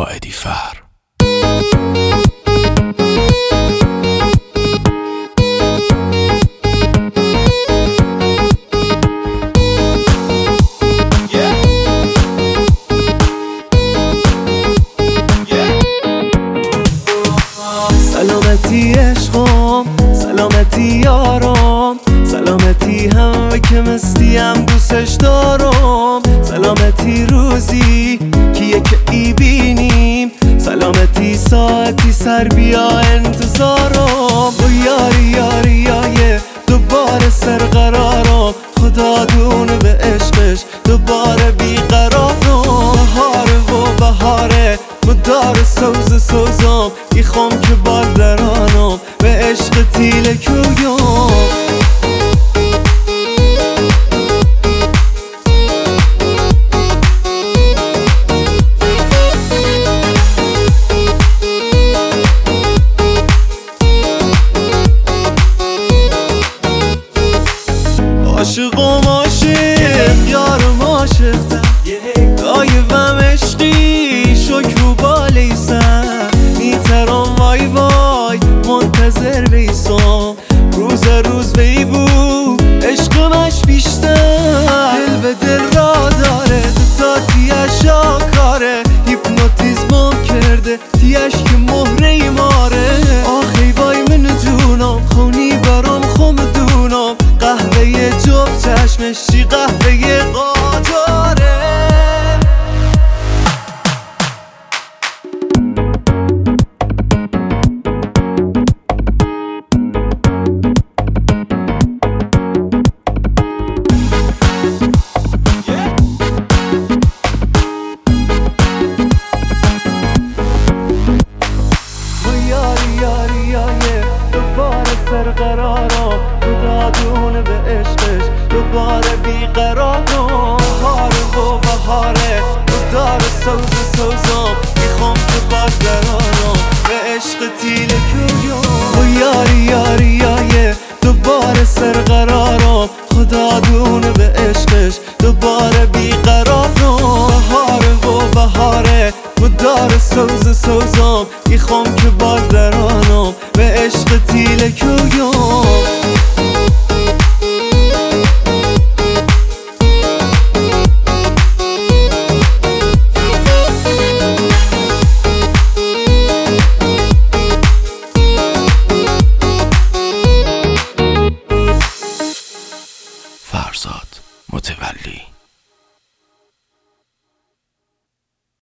ادی فر. سلامتی عشقم، سلامتی یارم، سلامتی همه که مستیم دوستش دارم، سلامتی روزی کیه که ای بینیم، سلامتی ساعتی سر بیا انتظارم. و یاری یاری یایه دوباره سرقرارم، خدا دونه به عشقش دوباره بیقرارم. بهاره و بهاره مدار سوز سوزم، میخوام که بال درانم به عشق تیله کویم. عاشقم عاشق یارم عاشقتم، دایبم عشقی شکر و بالیسم، میترم وای وای منتظر بیسم، روز روز بی بو عشقمش بیشتر، دل به دل را داره دوتا تیش آکاره، هیپنوتیزمم کرده تیش که مهره ماره. آخی وای من جونم خونی برام خم دونم، قهوه جفت چشمش چی قهوه قاجاره. سرقرارم خدا دونه به عشقش دوباره بیقرارم. بهاره و بهاره مدار سوز سوزم، میخوام که بال درانم به عشق تیله کویم. و یاری یاری یایه دوباره سرقرارم، خدا دونه به عشقش دوباره بیقرارم. بهاره و بهاره مدار سوز سوزم، میخوام که بال درانم به عشق تیله کویم.